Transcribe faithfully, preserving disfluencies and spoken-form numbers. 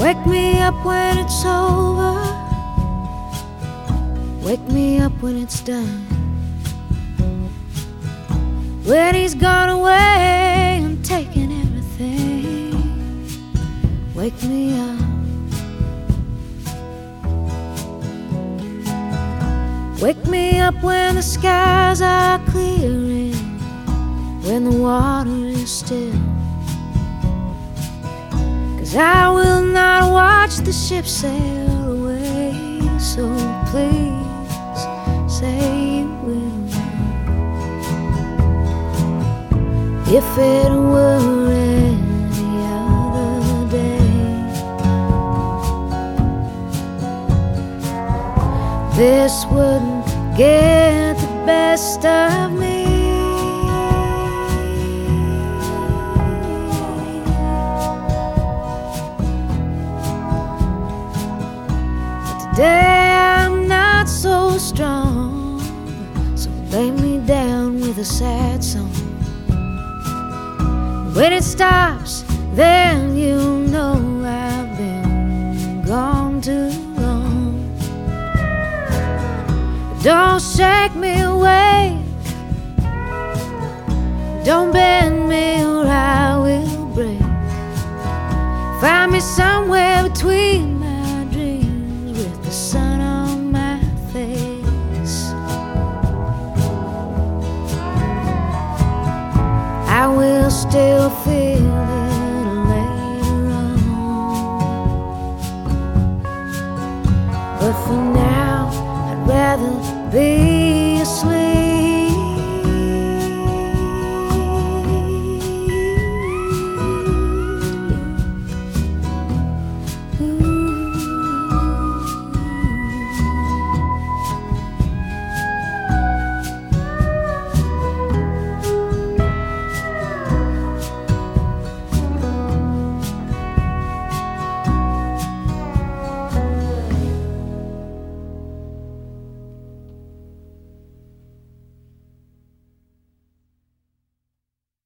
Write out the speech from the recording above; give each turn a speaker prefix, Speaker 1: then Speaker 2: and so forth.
Speaker 1: Wake me up when it's over. Wake me up when it's done. When he's gone away and taken everything. Wake me up. Wake me up when the skies are clearing, when the water is still. 'Cause I will not watch the ship sail away. So please say you will. If it were any other day, this wouldn't get the best of me. But today I'm not so strong, so lay me down with a sad song. When it stops, then you'll know I've been gone too long. Don't shake me awake, don't bend me or I will break. Find me somewhere between my dreams with the sun on my face. I will still feel it later on, but for now I'd rather be asleep.